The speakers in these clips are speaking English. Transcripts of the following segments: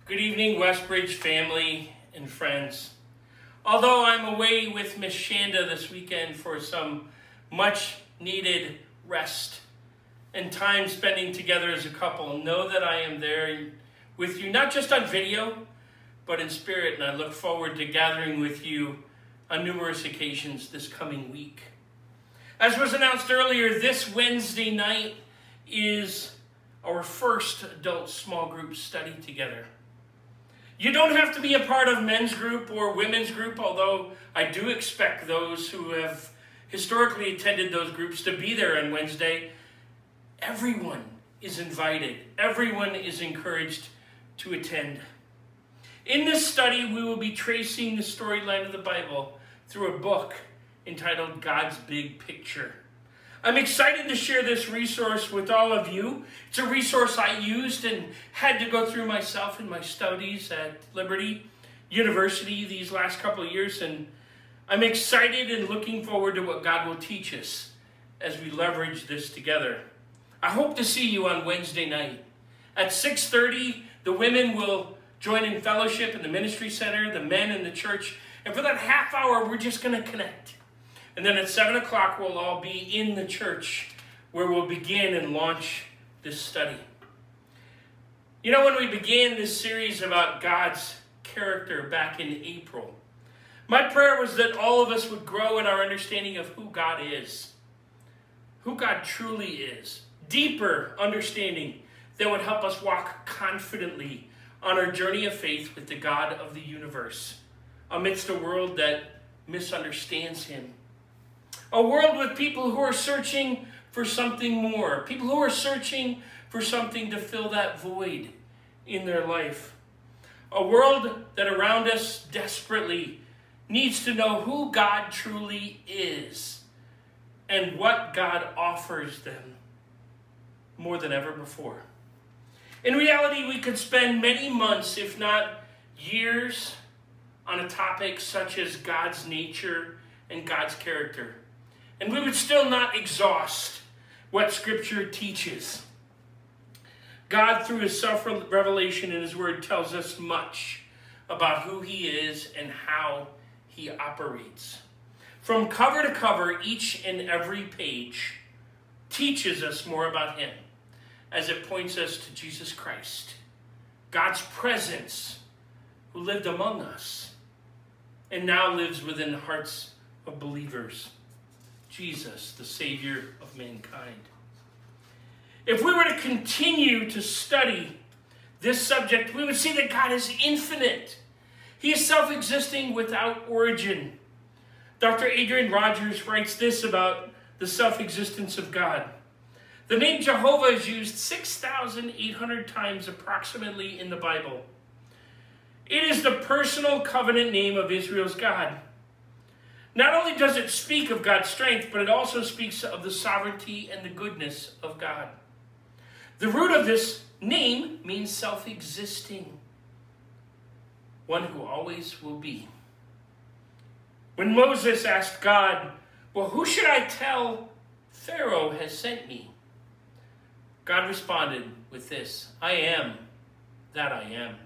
Good evening, Westbridge family and friends. Although I'm away with Miss Shanda this weekend for some much needed rest and time spending together as a couple, know that I am there with you, not just on video, but in spirit, and I look forward to gathering with you on numerous occasions this coming week. As was announced earlier, this Wednesday night is our first adult small group study together. You don't have to be a part of men's group or women's group, although I do expect those who have historically attended those groups to be there on Wednesday. Everyone is invited. Everyone is encouraged to attend. In this study, we will be tracing the storyline of the Bible through a book entitled God's Big Picture. I'm excited to share this resource with all of you. It's a resource I used and had to go through myself in my studies at Liberty University these last couple of years, and I'm excited and looking forward to what God will teach us as we leverage this together. I hope to see you on Wednesday night. At 6:30, the women will join in fellowship in the ministry center, the men in the church, and for that half hour, we're just going to connect. And then at 7 o'clock, we'll all be in the church where we'll begin and launch this study. You know, when we began this series about God's character back in April, my prayer was that all of us would grow in our understanding of who God is, who God truly is, deeper understanding that would help us walk confidently on our journey of faith with the God of the universe amidst a world that misunderstands him. A world with people who are searching for something more. People who are searching for something to fill that void in their life. A world that around us desperately needs to know who God truly is and what God offers them more than ever before. In reality, we could spend many months, if not years, on a topic such as God's nature and God's character. And we would still not exhaust what Scripture teaches. God, through his self-revelation in his word, tells us much about who he is and how he operates. From cover to cover, each and every page teaches us more about him as it points us to Jesus Christ, God's presence, who lived among us and now lives within the hearts of believers. Jesus, the Savior of mankind. If we were to continue to study this subject, we would see that God is infinite. He is self-existing without origin. Dr. Adrian Rogers writes this about the self-existence of God. The name Jehovah is used 6,800 times approximately in the Bible. It is the personal covenant name of Israel's God. Not only does it speak of God's strength, but it also speaks of the sovereignty and the goodness of God. The root of this name means self-existing, one who always will be. When Moses asked God, "Well, who should I tell Pharaoh has sent me?" God responded with this, "I am that I am."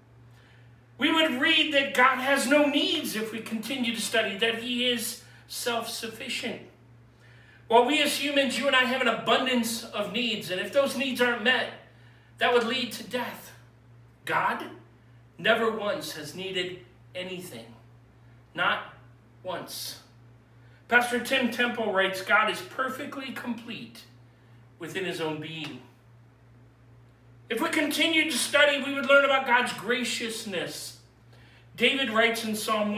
We would read that God has no needs if we continue to study, that he is self-sufficient. While we as humans, you and I have an abundance of needs, and if those needs aren't met, that would lead to death. God never once has needed anything. Not once. Pastor Tim Temple writes, God is perfectly complete within his own being. If we continued to study, we would learn about God's graciousness. David writes in Psalm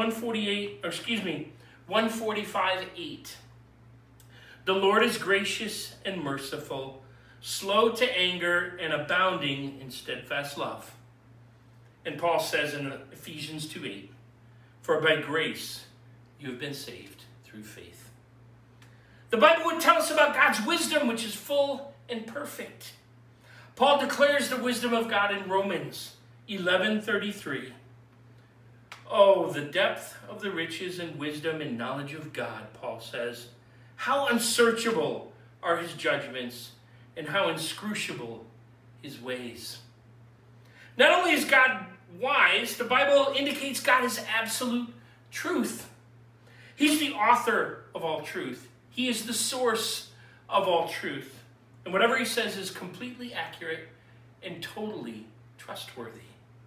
145:8. The Lord is gracious and merciful, slow to anger and abounding in steadfast love. And Paul says in Ephesians 2:8, for by grace you have been saved through faith. The Bible would tell us about God's wisdom, which is full and perfect. Paul declares the wisdom of God in Romans 11:33. Oh, the depth of the riches and wisdom and knowledge of God, Paul says. How unsearchable are his judgments and how inscrutable his ways. Not only is God wise, the Bible indicates God is absolute truth. He's the author of all truth. He is the source of all truth. And whatever he says is completely accurate and totally trustworthy.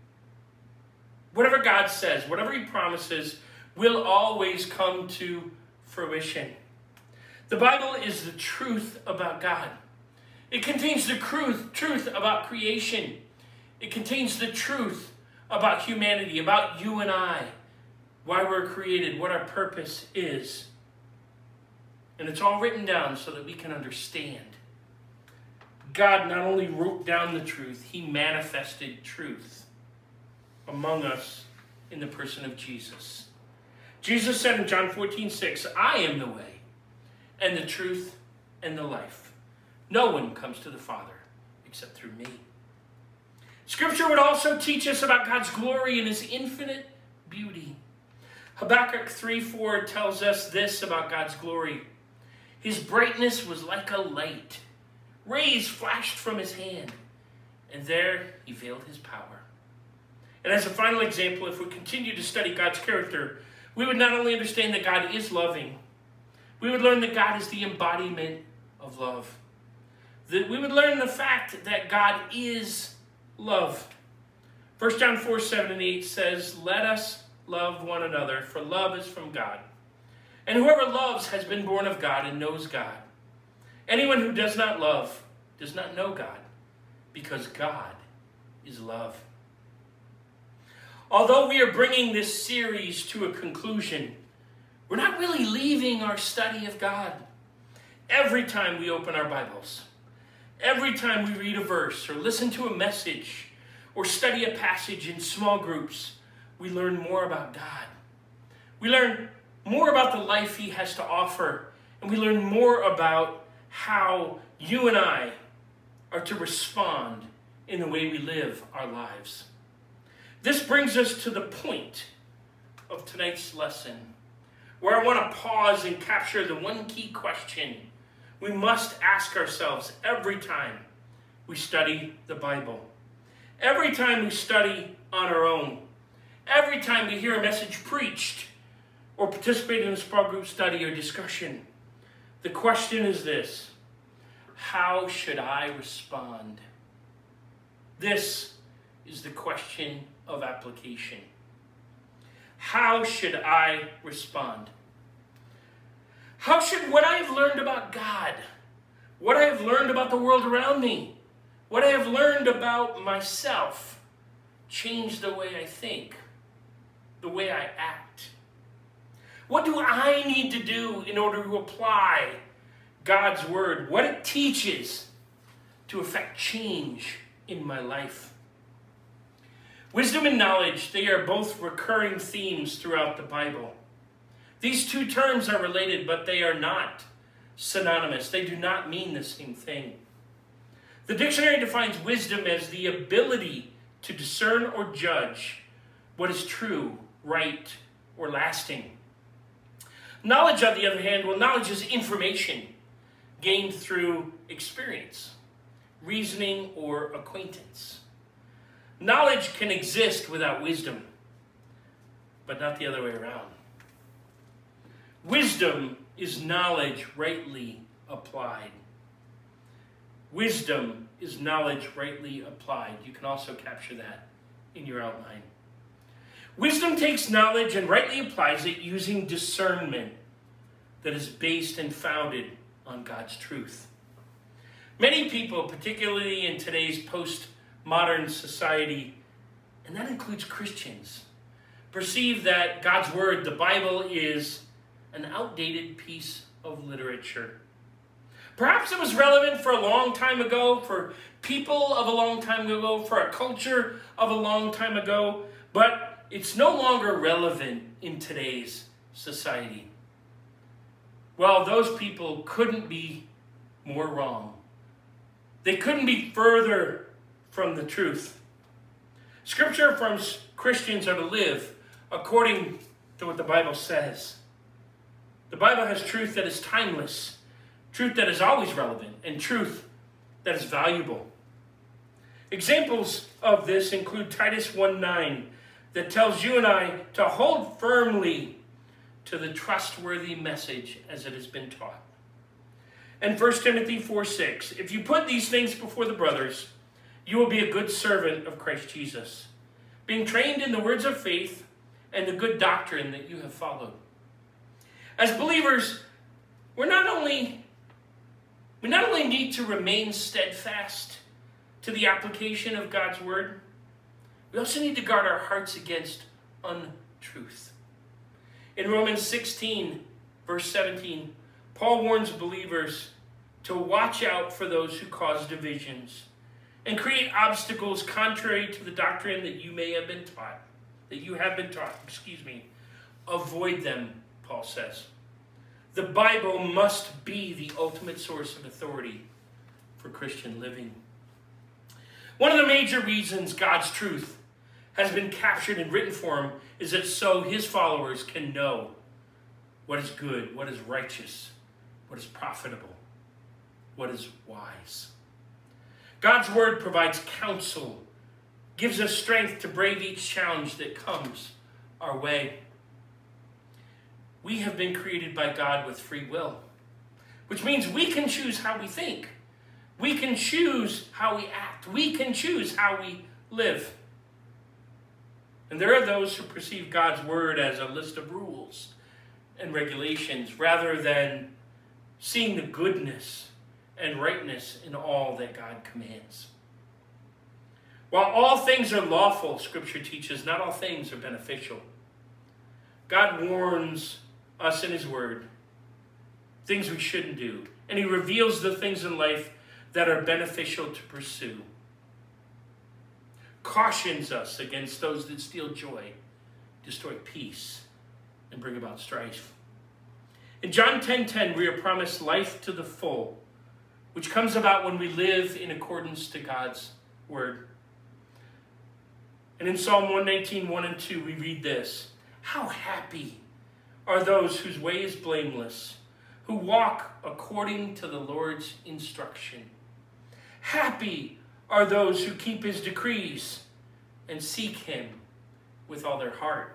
Whatever God says, whatever he promises, will always come to fruition. The Bible is the truth about God. It contains the truth about creation. It contains the truth about humanity, about you and I, why we're created, what our purpose is. And it's all written down so that we can understand. God not only wrote down the truth, he manifested truth among us in the person of Jesus. Jesus said in John 14:6, I am the way and the truth and the life. No one comes to the Father except through me. Scripture would also teach us about God's glory and his infinite beauty. Habakkuk 3:4 tells us this about God's glory. His brightness was like a light. Rays flashed from his hand, and there he veiled his power. And as a final example, if we continue to study God's character, we would not only understand that God is loving, we would learn that God is the embodiment of love. That we would learn the fact that God is love. 1 John 4:7-8 says, let us love one another, for love is from God. And whoever loves has been born of God and knows God. Anyone who does not love does not know God, because God is love. Although we are bringing this series to a conclusion, we're not really leaving our study of God. Every time we open our Bibles, every time we read a verse or listen to a message or study a passage in small groups, we learn more about God. We learn more about the life he has to offer, and we learn more about how you and I are to respond in the way we live our lives. This brings us to the point of tonight's lesson, where I want to pause and capture the one key question we must ask ourselves every time we study the Bible. Every time we study on our own. Every time we hear a message preached or participate in a small group study or discussion. The question is this: how should I respond? This is the question of application. How should I respond? How should what I have learned about God, what I have learned about the world around me, what I have learned about myself, change the way I think, the way I act? What do I need to do in order to apply God's word, what it teaches, to affect change in my life? Wisdom and knowledge, they are both recurring themes throughout the Bible. These two terms are related, but they are not synonymous. They do not mean the same thing. The dictionary defines wisdom as the ability to discern or judge what is true, right, or lasting. Knowledge, on the other hand, well, knowledge is information gained through experience, reasoning, or acquaintance. Knowledge can exist without wisdom, but not the other way around. Wisdom is knowledge rightly applied. Wisdom is knowledge rightly applied. You can also capture that in your outline. Wisdom takes knowledge and rightly applies it using discernment that is based and founded on God's truth. Many people, particularly in today's postmodern society, and that includes Christians, perceive that God's word, the Bible, is an outdated piece of literature. Perhaps it was relevant for a long time ago, for people of a long time ago, for a culture of a long time ago, but it's no longer relevant in today's society. Well, those people couldn't be more wrong. They couldn't be further from the truth. Scripture affirms Christians are to live according to what the Bible says. The Bible has truth that is timeless, truth that is always relevant, and truth that is valuable. Examples of this include Titus 1:9, that tells you and I to hold firmly to the trustworthy message as it has been taught. And 1 Timothy 4:6, if you put these things before the brothers, you will be a good servant of Christ Jesus, being trained in the words of faith and the good doctrine that you have followed. As believers, we not only need to remain steadfast to the application of God's word, we also need to guard our hearts against untruth. In Romans 16, verse 17, Paul warns believers to watch out for those who cause divisions and create obstacles contrary to the doctrine that you have been taught. Avoid them, Paul says. The Bible must be the ultimate source of authority for Christian living. One of the major reasons God's truth has been captured in written form is that so his followers can know what is good, what is righteous, what is profitable, what is wise. God's word provides counsel, gives us strength to brave each challenge that comes our way. We have been created by God with free will, which means we can choose how we think. We can choose how we act. We can choose how we live. And there are those who perceive God's word as a list of rules and regulations rather than seeing the goodness and rightness in all that God commands. While all things are lawful, Scripture teaches, not all things are beneficial. God warns us in his word, things we shouldn't do, and he reveals the things in life that are beneficial to pursue. Cautions us against those that steal joy, destroy peace, and bring about strife. In John 10:10, we are promised life to the full, which comes about when we live in accordance to God's word. And in Psalm 119, 1 and 2, we read this: how happy are those whose way is blameless, who walk according to the Lord's instruction. Happy are those who keep his decrees and seek him with all their heart.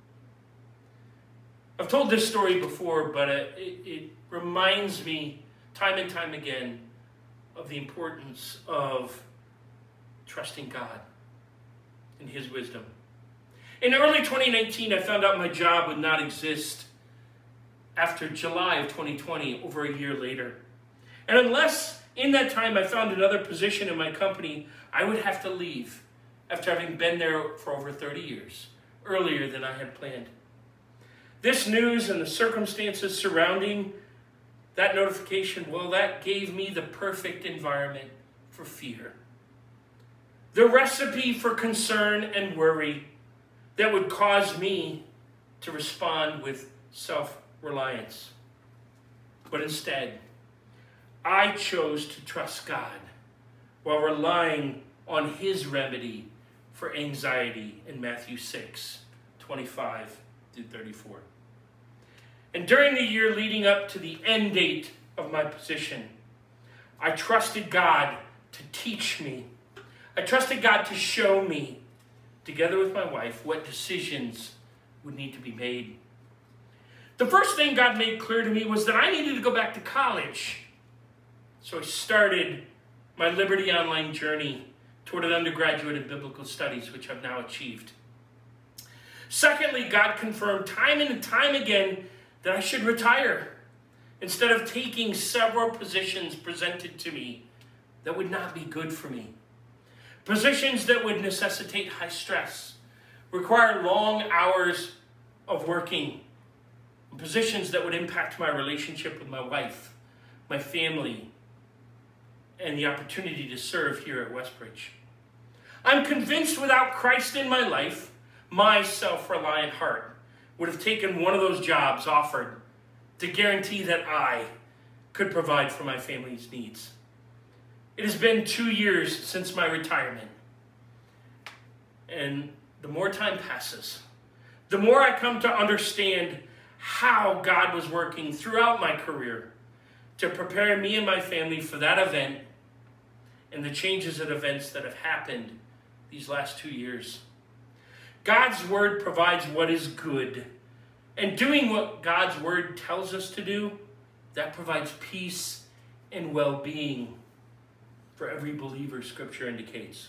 I've told this story before, but it reminds me time and time again of the importance of trusting God and his wisdom. In early 2019, I found out my job would not exist after July of 2020, over a year later. And unless in that time I found another position in my company, I would have to leave after having been there for over 30 years, earlier than I had planned. This news and the circumstances surrounding that notification, well, that gave me the perfect environment for fear. The recipe for concern and worry that would cause me to respond with self-reliance. But instead, I chose to trust God while relying on his remedy for anxiety in Matthew 6:25 through 34. And during the year leading up to the end date of my position, I trusted God to teach me. I trusted God to show me, together with my wife, what decisions would need to be made. The first thing God made clear to me was that I needed to go back to college. So I started my Liberty Online journey toward an undergraduate in biblical studies, which I've now achieved. Secondly, God confirmed time and time again that I should retire instead of taking several positions presented to me that would not be good for me. Positions that would necessitate high stress, require long hours of working, positions that would impact my relationship with my wife, my family, and the opportunity to serve here at Westbridge. I'm convinced without Christ in my life, my self-reliant heart would have taken one of those jobs offered to guarantee that I could provide for my family's needs. It has been 2 years since my retirement. And the more time passes, the more I come to understand how God was working throughout my career to prepare me and my family for that event and the changes and events that have happened these last 2 years. God's word provides what is good. And doing what God's word tells us to do, that provides peace and well-being for every believer, Scripture indicates.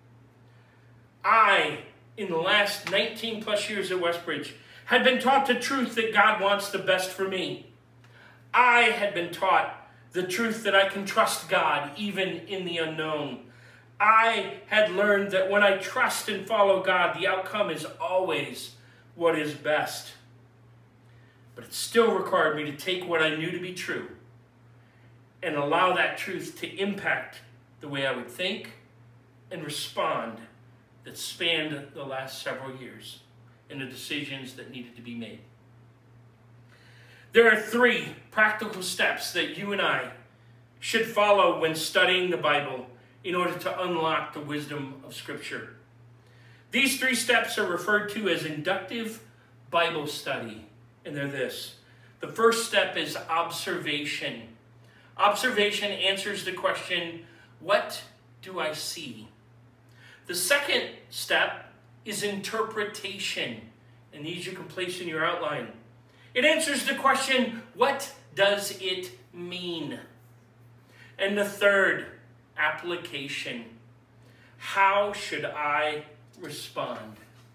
I, in the last 19 plus years at Westbridge, had been taught the truth that God wants the best for me. I had been taught the truth that I can trust God even in the unknown. I had learned that when I trust and follow God, the outcome is always what is best. But it still required me to take what I knew to be true and allow that truth to impact the way I would think and respond that spanned the last several years and the decisions that needed to be made. There are 3 practical steps that you and I should follow when studying the Bible in order to unlock the wisdom of Scripture. These 3 steps are referred to as inductive Bible study, and they're this. The first step is observation. Observation answers the question, what do I see? The second step is interpretation, and these you can place in your outline. It answers the question, what does it mean? And the third, application. How should I respond?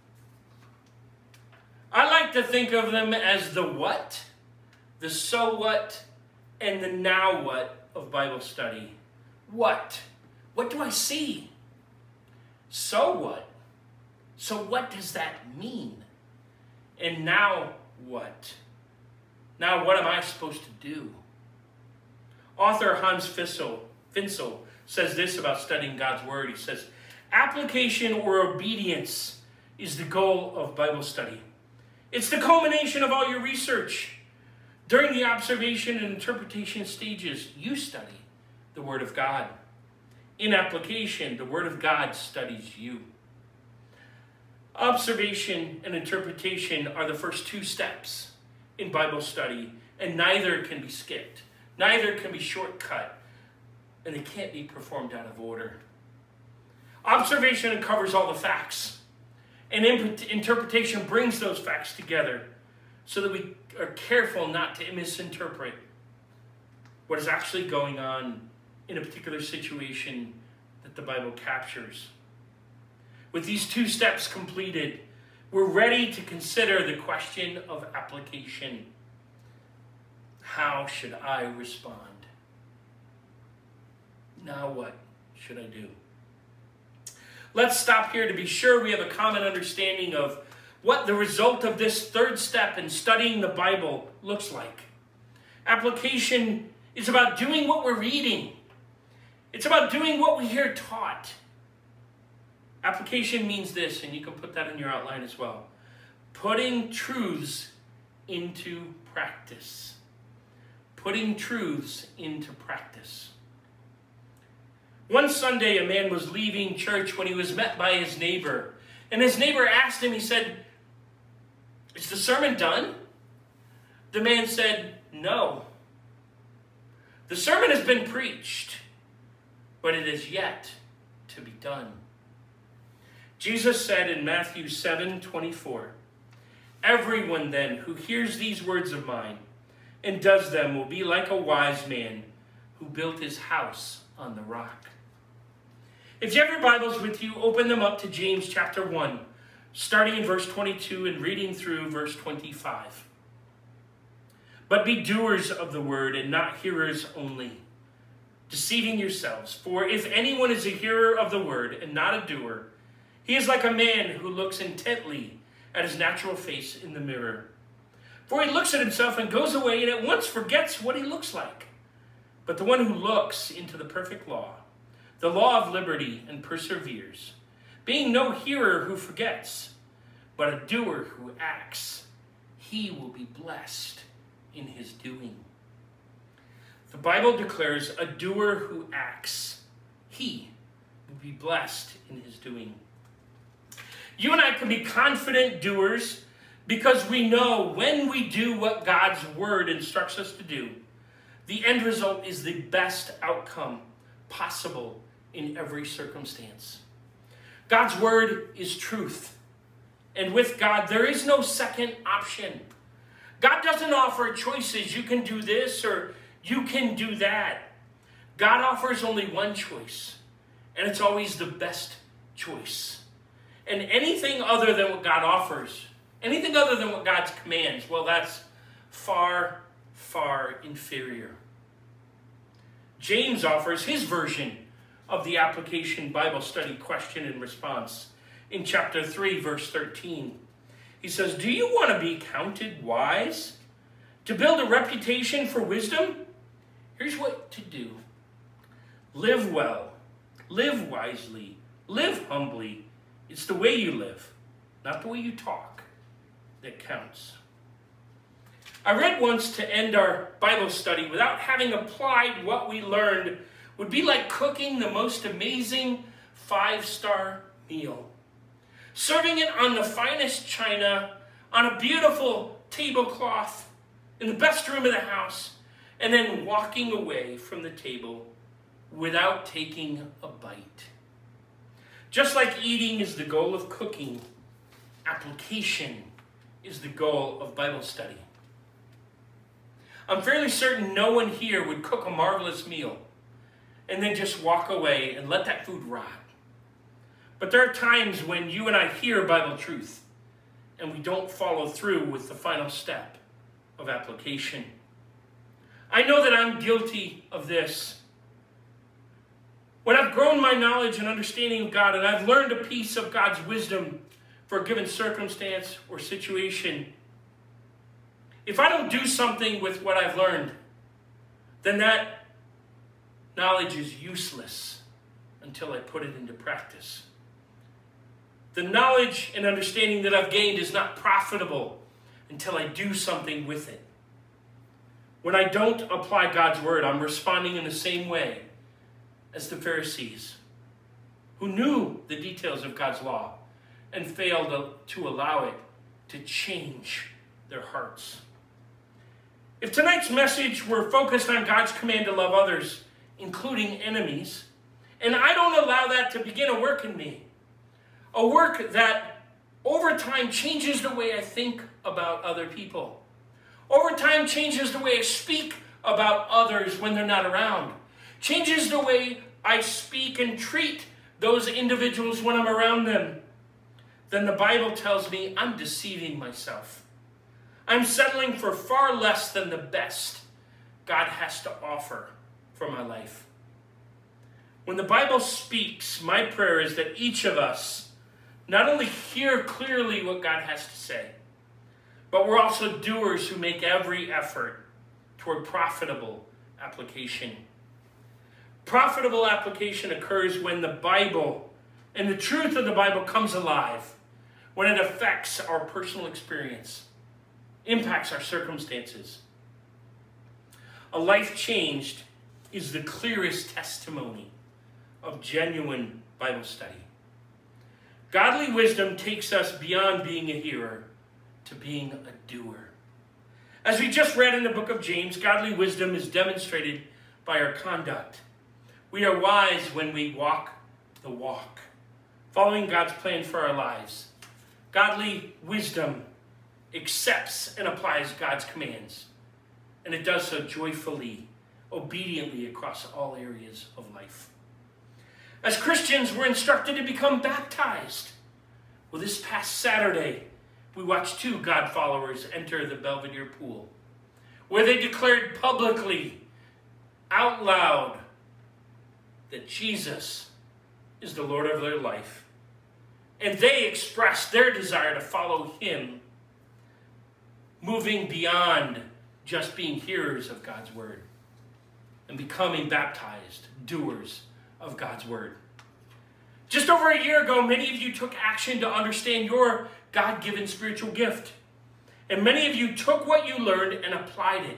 I like to think of them as the what, the so what, and the now what of Bible study. What? What do I see? So what? So what does that mean? And now what? Now what am I supposed to do? Author Hans Finzel says this about studying God's Word. He says, application or obedience is the goal of Bible study. It's the culmination of all your research. During the observation and interpretation stages, you study the Word of God. In application, the Word of God studies you. Observation and interpretation are the first 2 steps in Bible study, and neither can be skipped. Neither can be shortcut, and they can't be performed out of order. Observation uncovers all the facts, and interpretation brings those facts together so that we are careful not to misinterpret what is actually going on in a particular situation that the Bible captures. With these 2 steps completed, we're ready to consider the question of application. How should I respond? Now what should I do? Let's stop here to be sure we have a common understanding of what the result of this 3rd step in studying the Bible looks like. Application is about doing what we're reading. It's about doing what we hear taught. Application means this, and you can put that in your outline as well. Putting truths into practice. Putting truths into practice. One Sunday, a man was leaving church when he was met by his neighbor. And his neighbor asked him, he said, "Is the sermon done?" The man said, "No. The sermon has been preached, but it is yet to be done." Jesus said in Matthew 7:24, "Everyone then who hears these words of mine and does them will be like a wise man who built his house on the rock." If you have your Bibles with you, open them up to James chapter 1, starting in verse 22 and reading through verse 25. "But be doers of the word and not hearers only, deceiving yourselves. For if anyone is a hearer of the word and not a doer, he is like a man who looks intently at his natural face in the mirror. For he looks at himself and goes away and at once forgets what he looks like. But the one who looks into the perfect law, the law of liberty, and perseveres, being no hearer who forgets, but a doer who acts, he will be blessed in his doing." The Bible declares a doer who acts, he will be blessed in his doing. You and I can be confident doers because we know when we do what God's word instructs us to do, the end result is the best outcome possible in every circumstance. God's word is truth. And with God, there is no second option. God doesn't offer choices. You can do this or you can do that. God offers only one choice, and it's always the best choice. And anything other than what God offers, anything other than what God commands, well, that's far, far inferior. James offers his version of the application Bible study question and response in chapter 3, verse 13. He says, do you want to be counted wise? To build a reputation for wisdom? Here's what to do. Live well. Live wisely. Live humbly. It's the way you live, not the way you talk, that counts. I read once to end our Bible study without having applied what we learned would be like cooking the most amazing 5-star meal. Serving it on the finest china, on a beautiful tablecloth, in the best room of the house, and then walking away from the table without taking a bite. Just like eating is the goal of cooking, application is the goal of Bible study. I'm fairly certain no one here would cook a marvelous meal and then just walk away and let that food rot. But there are times when you and I hear Bible truth and we don't follow through with the final step of application. I know that I'm guilty of this. When I've grown my knowledge and understanding of God and I've learned a piece of God's wisdom for a given circumstance or situation, if I don't do something with what I've learned, then that knowledge is useless until I put it into practice. The knowledge and understanding that I've gained is not profitable until I do something with it. When I don't apply God's word, I'm responding in the same way as the Pharisees, who knew the details of God's law and failed to allow it to change their hearts. If tonight's message were focused on God's command to love others, including enemies, and I don't allow that to begin a work in me, a work that over time changes the way I think about other people, over time changes the way I speak about others when they're not around, changes the way I speak and treat those individuals when I'm around them, then the Bible tells me I'm deceiving myself. I'm settling for far less than the best God has to offer for my life. When the Bible speaks, my prayer is that each of us not only hear clearly what God has to say, but we're also doers who make every effort toward profitable application. Profitable application occurs when the Bible and the truth of the Bible comes alive, when it affects our personal experience, impacts our circumstances. A life changed is the clearest testimony of genuine Bible study. Godly wisdom takes us beyond being a hearer to being a doer. As we just read in the book of James, godly wisdom is demonstrated by our conduct. We are wise when we walk the walk, following God's plan for our lives. Godly wisdom accepts and applies God's commands, and it does so joyfully, obediently across all areas of life. As Christians, we're instructed to become baptized. Well, this past Saturday, we watched 2 God followers enter the Belvedere pool, where they declared publicly, out loud, that Jesus is the Lord of their life. And they expressed their desire to follow him, moving beyond just being hearers of God's word and becoming baptized doers of God's word. Just over a year ago, many of you took action to understand your God-given spiritual gift. And many of you took what you learned and applied it.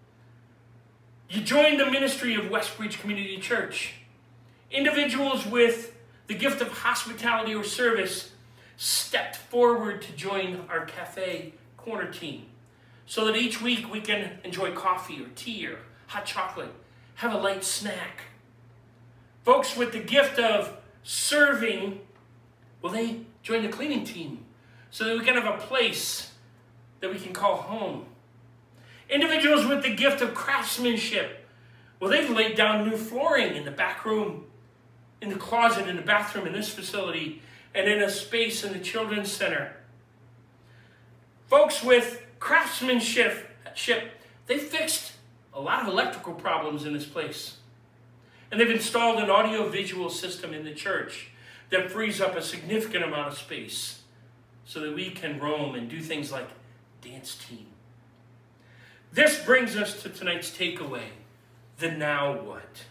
You joined the ministry of Westbridge Community Church. Individuals with the gift of hospitality or service stepped forward to join our cafe corner team so that each week we can enjoy coffee or tea or hot chocolate, have a light snack. Folks with the gift of serving, will they join the cleaning team so that we can have a place that we can call home? Individuals with the gift of craftsmanship, well, they've laid down new flooring in the back room, in the closet, in the bathroom, in this facility, and in a space in the children's center. Folks with craftsmanship, they fixed a lot of electrical problems in this place. And they've installed an audio-visual system in the church that frees up a significant amount of space so that we can roam and do things like dance team. This brings us to tonight's takeaway, the now what?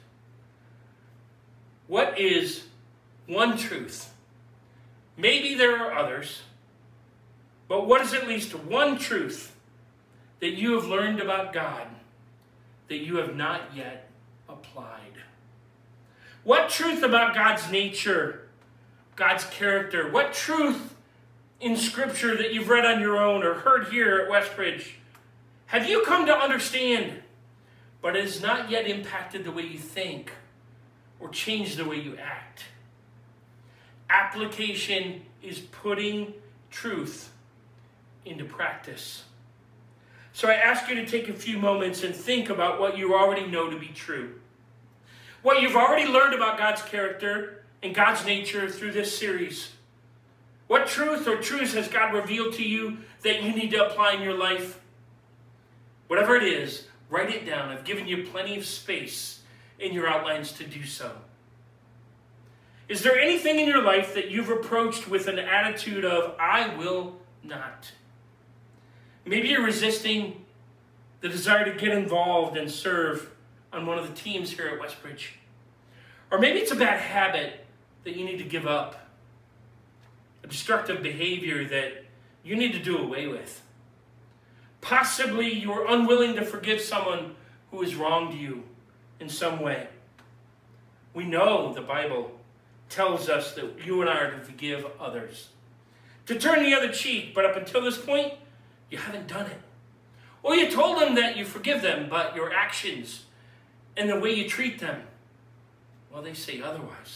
What is one truth? Maybe there are others, but what is at least one truth that you have learned about God that you have not yet applied? What truth about God's nature, God's character, what truth in Scripture that you've read on your own or heard here at Westbridge have you come to understand, but it has not yet impacted the way you think or changed the way you act? Application is putting truth into practice. So I ask you to take a few moments and think about what you already know to be true. What you've already learned about God's character and God's nature through this series. What truth or truths has God revealed to you that you need to apply in your life? Whatever it is, write it down. I've given you plenty of space in your outlines to do so. Is there anything in your life that you've approached with an attitude of, I will not? Maybe you're resisting the desire to get involved and serve on one of the teams here at Westbridge. Or maybe it's a bad habit that you need to give up. A destructive behavior that you need to do away with. Possibly you're unwilling to forgive someone who has wronged you in some way. We know the Bible tells us that you and I are to forgive others. To turn the other cheek, but up until this point, you haven't done it. Or you told them that you forgive them, but your actions and the way you treat them, well, they say otherwise.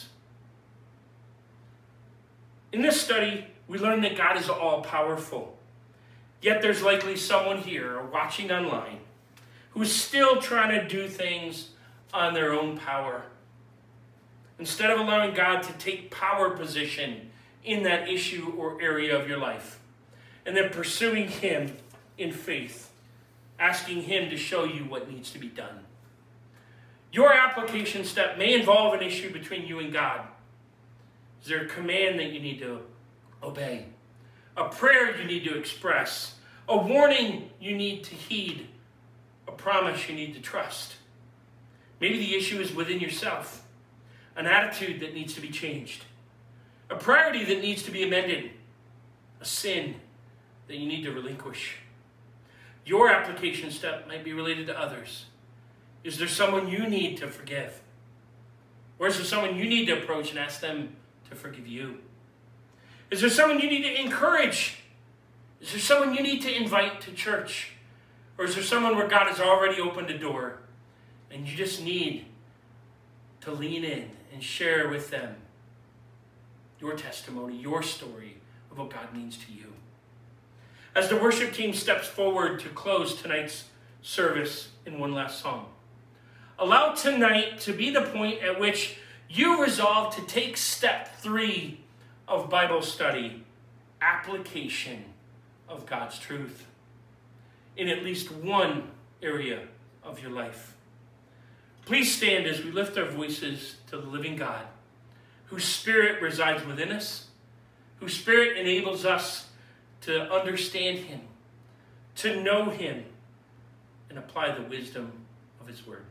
In this study, we learn that God is all-powerful. Yet there's likely someone here or watching online who's still trying to do things on their own power. Instead of allowing God to take power position in that issue or area of your life, and then pursuing Him in faith, asking Him to show you what needs to be done. Your application step may involve an issue between you and God. Is there a command that you need to obey? A prayer you need to express? A warning you need to heed? A promise you need to trust? Maybe the issue is within yourself. An attitude that needs to be changed. A priority that needs to be amended. A sin that you need to relinquish. Your application step might be related to others. Is there someone you need to forgive? Or is there someone you need to approach and ask them to forgive you? Is there someone you need to encourage? Is there someone you need to invite to church? Or is there someone where God has already opened a door and you just need to lean in and share with them your testimony, your story of what God means to you? As the worship team steps forward to close tonight's service in one last song, allow tonight to be the point at which you resolve to take step 3 of Bible study, application of God's truth in at least one area of your life. Please stand as we lift our voices to the living God, whose Spirit resides within us, whose Spirit enables us to understand Him, to know Him, and apply the wisdom of His Word.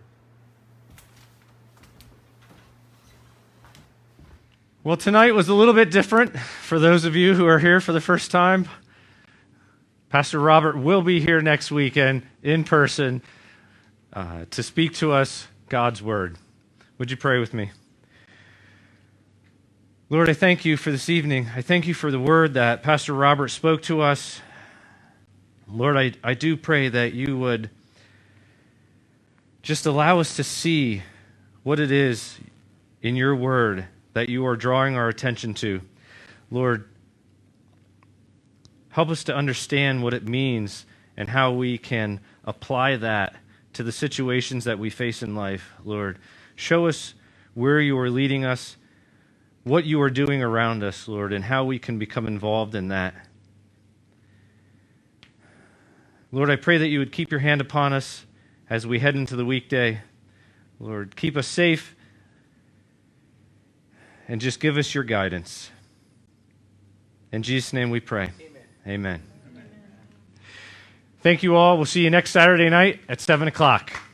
Well, tonight was a little bit different for those of you who are here for the first time. Pastor Robert will be here next weekend in person to speak to us God's Word. Would you pray with me? Lord, I thank you for this evening. I thank you for the word that Pastor Robert spoke to us. Lord, I do pray that you would just allow us to see what it is in your word that you are drawing our attention to. Lord, help us to understand what it means and how we can apply that to the situations that we face in life, Lord. Show us where you are leading us, what you are doing around us, Lord, and how we can become involved in that. Lord, I pray that you would keep your hand upon us as we head into the weekday. Lord, keep us safe and just give us your guidance. In Jesus' name we pray. Amen. Amen. Thank you all. We'll see you next Saturday night at 7 o'clock.